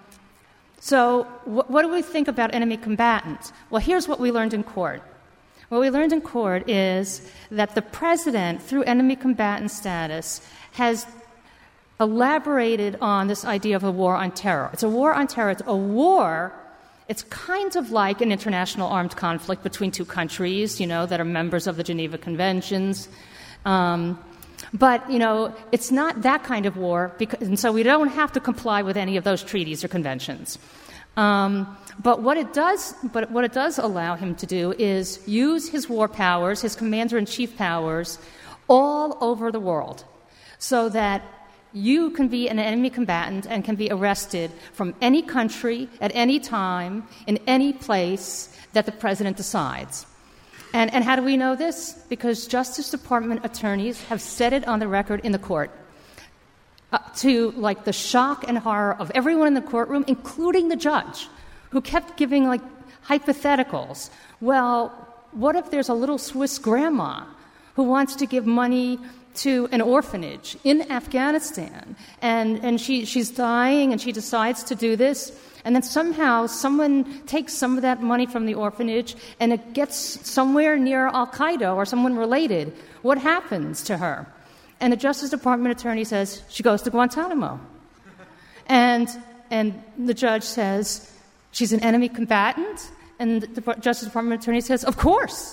so wh- what do we think about enemy combatants? Well, here's what we learned in court. What we learned in court is that the president, through enemy combatant status, has elaborated on this idea of a war on terror. It's a war on terror. It's a war. It's kind of like an international armed conflict between two countries, you know, that are members of the Geneva Conventions. Um, but, you know, it's not that kind of war, because, and so we don't have to comply with any of those treaties or conventions. Um, but what it does, but what it does allow him to do is use his war powers, his commander-in-chief powers, all over the world, so that you can be an enemy combatant and can be arrested from any country at any time in any place that the president decides. And, and how do we know this? Because Justice Department attorneys have said it on the record in the court, uh, to like the shock and horror of everyone in the courtroom, including the judge, who kept giving like hypotheticals. Well, what if there's a little Swiss grandma who wants to give money to an orphanage in Afghanistan, and, and she, she's dying, and she decides to do this, and then somehow someone takes some of that money from the orphanage, and it gets somewhere near Al-Qaeda or someone related. What happens to her? And the Justice Department attorney says, she goes to Guantanamo. And, and the judge says, she's an enemy combatant? And the Justice Department attorney says, of course.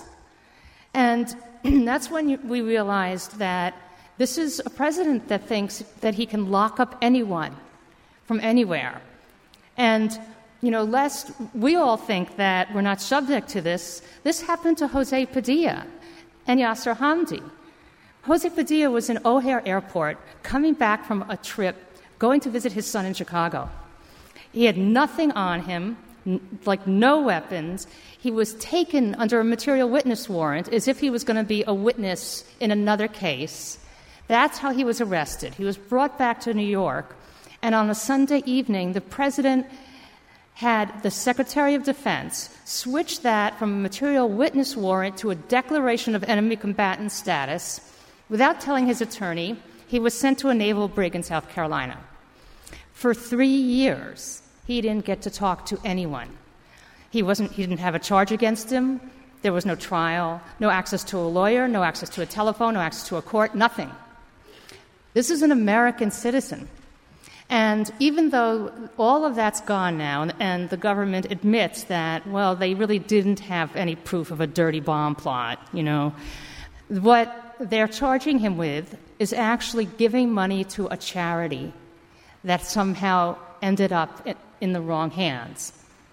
And that's when you, we realized that this is a president that thinks that he can lock up anyone from anywhere. And, you know, lest we all think that we're not subject to this, this happened to Jose Padilla and Yasser Hamdi. Jose Padilla was in O'Hare Airport coming back from a trip, going to visit his son in Chicago. He had nothing on him, like no weapons. He was taken under a material witness warrant as if he was going to be a witness in another case. That's how he was arrested. He was brought back to New York, and on a Sunday evening, the president had the Secretary of Defense switch that from a material witness warrant to a declaration of enemy combatant status. Without telling his attorney, he was sent to a naval brig in South Carolina. For three years, he didn't get to talk to anyone. He wasn't. He didn't have a charge against him. There was no trial, no access to a lawyer, no access to a telephone, no access to a court, nothing. This is an American citizen. And even though all of that's gone now, and, and the government admits that, well, they really didn't have any proof of a dirty bomb plot, you know, what they're charging him with is actually giving money to a charity that somehow ended up in the wrong hands.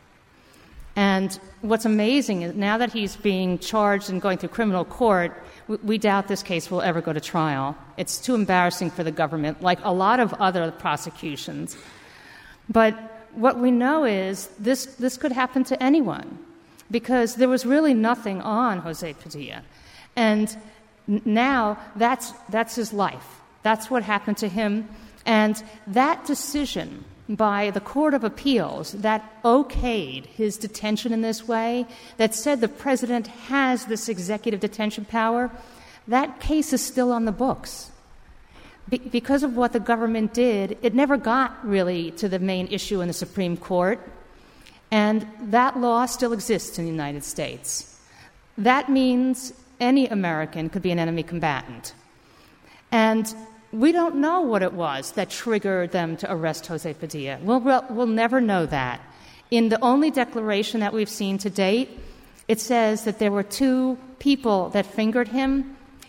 And what's amazing is now that he's being charged and going through criminal court, we, we doubt this case will ever go to trial. It's too embarrassing for the government, like a lot of other prosecutions. But what we know is this, this could happen to anyone, because there was really nothing on Jose Padilla. And now that's, that's his life. That's what happened to him. And that decision by the Court of Appeals that okayed his detention in this way, that said the president has this executive detention power, that case is still on the books. Be- because of what the government did, it never got really to the main issue in the Supreme Court, and that law still exists in the United States. That means any American could be an enemy combatant. And we don't know what it was that triggered them to arrest Jose Padilla. We'll, we'll never know that. In the only declaration that we've seen to date, it says that there were two people that fingered him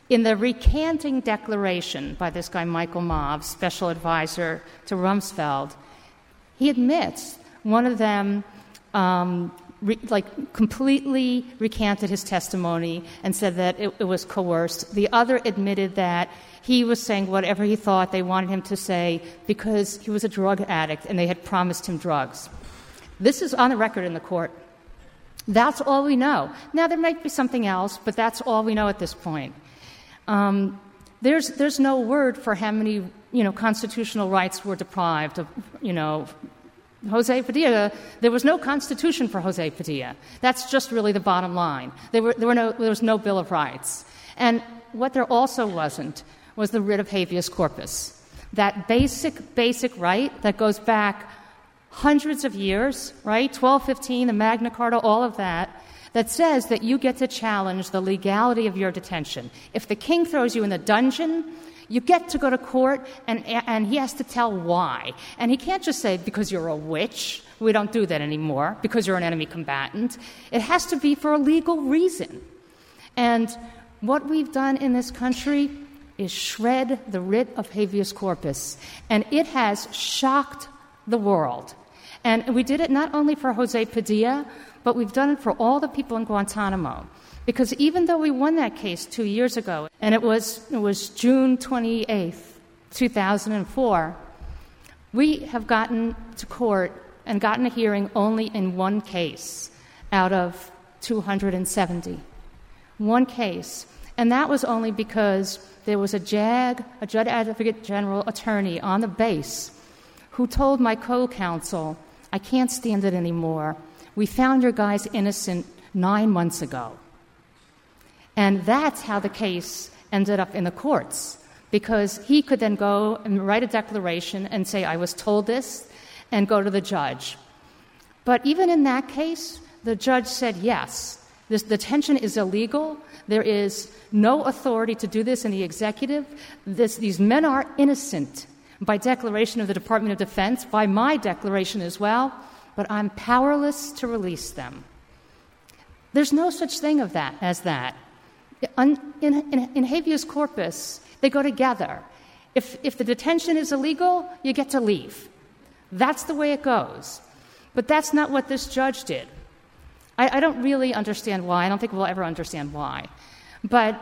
In the recanting declaration by this guy Michael Mauve, special advisor to Rumsfeld, he admits one of them um, re- like completely recanted his testimony and said that it, it was coerced. The other admitted that he was saying whatever he thought they wanted him to say because he was a drug addict and they had promised him drugs. This is on the record in the court. That's all we know. Now, there might be something else, but that's all we know at this point. Um, there's there's no word for how many, you know, constitutional rights were deprived of, you know, Jose Padilla. There was no constitution for Jose Padilla. That's just really the bottom line. There were there were no there was no Bill of Rights. And what there also wasn't was the writ of habeas corpus. That basic, basic right that goes back hundreds of years, right? twelve fifteen, the Magna Carta, all of that, that says that you get to challenge the legality of your detention. If the king throws you in the dungeon, you get to go to court, and, and he has to tell why. And he can't just say, because you're a witch. We don't do that anymore, because you're an enemy combatant. It has to be for a legal reason. And what we've done in this country is shred the writ of habeas corpus. And it has shocked the world. And we did it not only for Jose Padilla, but we've done it for all the people in Guantanamo. Because even though we won that case two years ago, and it was it was June twenty-eighth, two thousand four, we have gotten to court and gotten a hearing only in one case out of two hundred seventy. One case. And that was only because there was a JAG, a Judge Advocate General attorney on the base, who told my co-counsel, I can't stand it anymore. We found your guys innocent nine months ago. And that's how the case ended up in the courts, because he could then go and write a declaration and say, I was told this, and go to the judge. But even in that case, the judge said, yes, this detention is illegal. There is no authority to do this in the executive. This, these men are innocent by declaration of the Department of Defense, by my declaration as well, but I'm powerless to release them. There's no such thing of that as that. In, in, in habeas corpus, they go together. If, if the detention is illegal, you get to leave. That's the way it goes. But that's not what this judge did. I, I don't really understand why. I don't think we'll ever understand why. But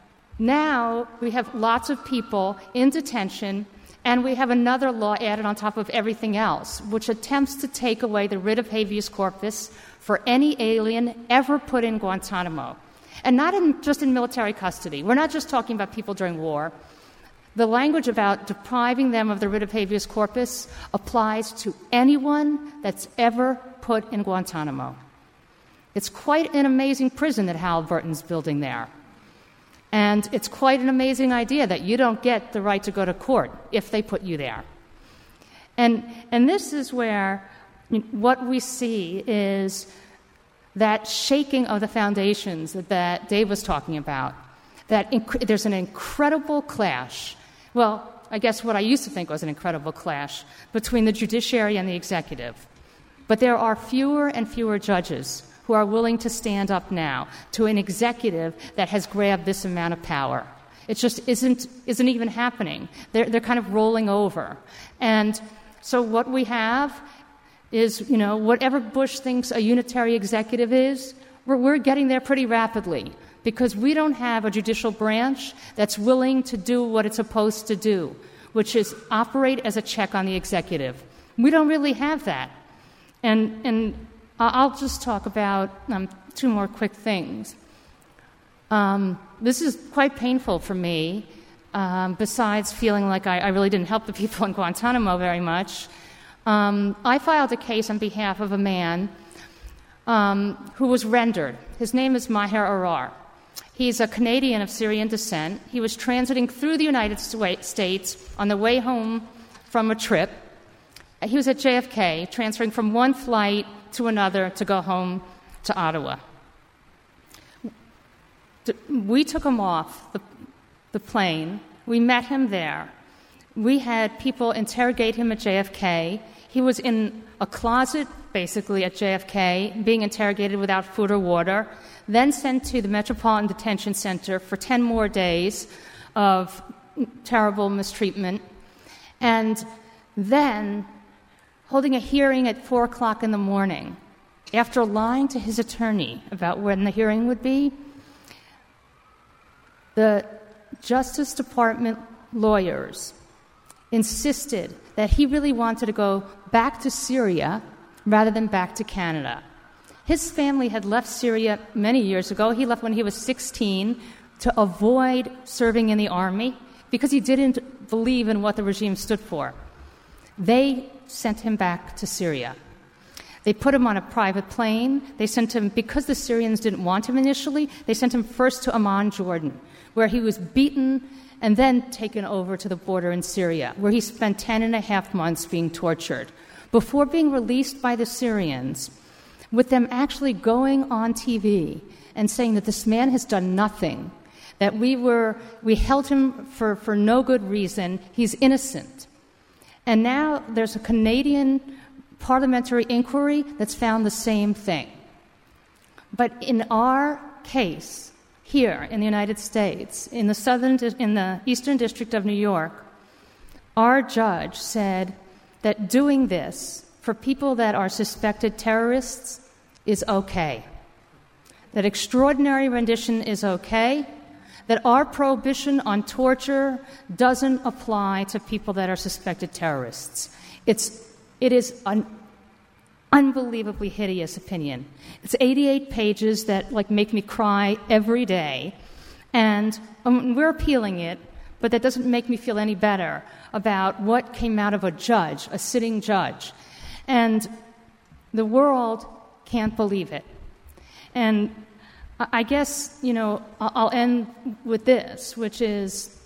now we have lots of people in detention, and we have another law added on top of everything else, which attempts to take away the writ of habeas corpus for any alien ever put in Guantanamo. And not in, just in military custody. We're not just talking about people during war. The language about depriving them of the writ of habeas corpus applies to anyone that's ever put in Guantanamo. It's quite an amazing prison that Halliburton's building there. And it's quite an amazing idea that you don't get the right to go to court if they put you there. And, and this is where what we see is that shaking of the foundations that, that Dave was talking about, that inc- there's an incredible clash. Well, I guess what I used to think was an incredible clash between the judiciary and the executive. But there are fewer and fewer judges who are willing to stand up now to an executive that has grabbed this amount of power. It just isn't isn't even happening. They're, they're kind of rolling over. And so what we have is, you know, whatever Bush thinks a unitary executive is, we're, we're getting there pretty rapidly because we don't have a judicial branch that's willing to do what it's supposed to do, which is operate as a check on the executive. We don't really have that. And, and I'll just talk about um, two more quick things. Um, this is quite painful for me, um, besides feeling like I, I really didn't help the people in Guantanamo very much. Um, I filed a case on behalf of a man um, who was rendered. His name is Maher Arar. He's a Canadian of Syrian descent. He was transiting through the United States on the way home from a trip. He was at J F K, transferring from one flight to another to go home to Ottawa. We took him off the, the plane. We met him there. We had people interrogate him at J F K. he was in a closet, basically, at J F K, being interrogated without food or water, then sent to the Metropolitan Detention Center for ten more days of terrible mistreatment, and then holding a hearing at four o'clock in the morning. After lying to his attorney about when the hearing would be, the Justice Department lawyers insisted that he really wanted to go back to Syria rather than back to Canada. His family had left Syria many years ago. He left when he was sixteen to avoid serving in the army because he didn't believe in what the regime stood for. They sent him back to Syria. They put him on a private plane. They sent him, because the Syrians didn't want him initially, they sent him first to Amman, Jordan, where he was beaten and then taken over to the border in Syria, where he spent ten and a half months being tortured, before being released by the Syrians, with them actually going on T V and saying that this man has done nothing, that we were we held him for, for no good reason, he's innocent. And now there's a Canadian parliamentary inquiry that's found the same thing. But in our case, here in the United States, in the southern, in the Eastern District of New York, our judge said that doing this for people that are suspected terrorists is okay, that extraordinary rendition is okay, that our prohibition on torture doesn't apply to people that are suspected terrorists. It's, it is an unbelievably hideous opinion. It's eighty-eight pages that like make me cry every day, and um, we're appealing it, but that doesn't make me feel any better about what came out of a judge, a sitting judge. And the world can't believe it. And I guess, you know, I'll end with this, which is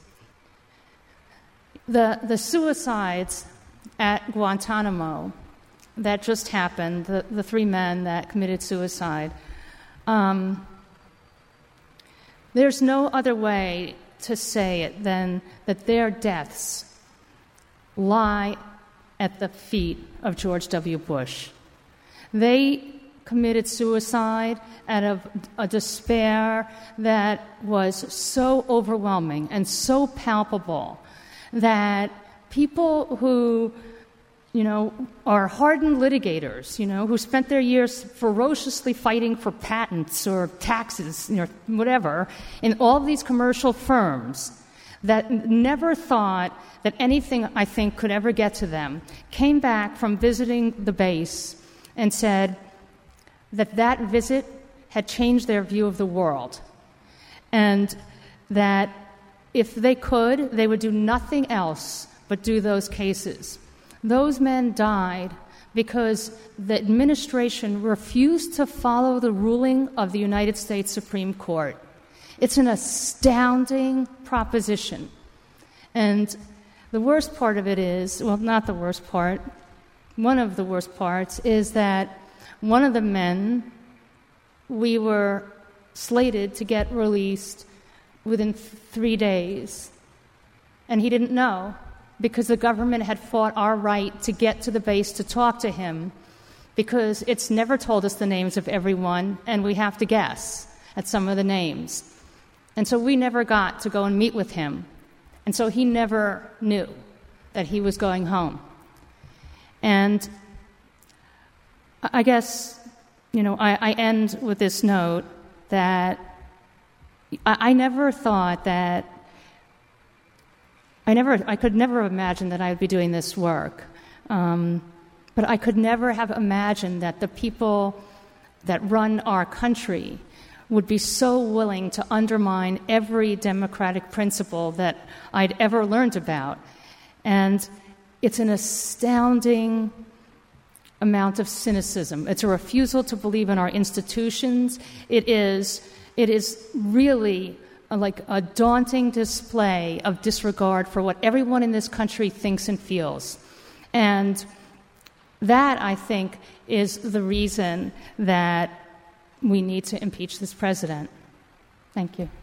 the the suicides at Guantanamo that just happened, the, the three men that committed suicide. Um, there's no other way to say it than that their deaths lie at the feet of George W. Bush. They committed suicide out of a despair that was so overwhelming and so palpable that people who, you know, are hardened litigators, you know, who spent their years ferociously fighting for patents or taxes, you know, whatever, in all of these commercial firms that never thought that anything, I think, could ever get to them, came back from visiting the base and said that that visit had changed their view of the world, and that if they could, they would do nothing else but do those cases. Those men died because the administration refused to follow the ruling of the United States Supreme Court. It's an astounding proposition. And the worst part of it is, well, not the worst part, one of the worst parts is that one of the men, we were slated to get released within th- three days. And he didn't know, because the government had fought our right to get to the base to talk to him, because it's never told us the names of everyone, and we have to guess at some of the names. And so we never got to go and meet with him. And so he never knew that he was going home. And I guess, you know, I, I end with this note that I, I never thought that, I never, I could never have imagined that I would be doing this work. Um, but I could never have imagined that the people that run our country would be so willing to undermine every democratic principle that I'd ever learned about. And it's an astounding amount of cynicism. It's a refusal to believe in our institutions. It is, it is really a, like a daunting display of disregard for what everyone in this country thinks and feels. And that, I think, is the reason that we need to impeach this president. Thank you.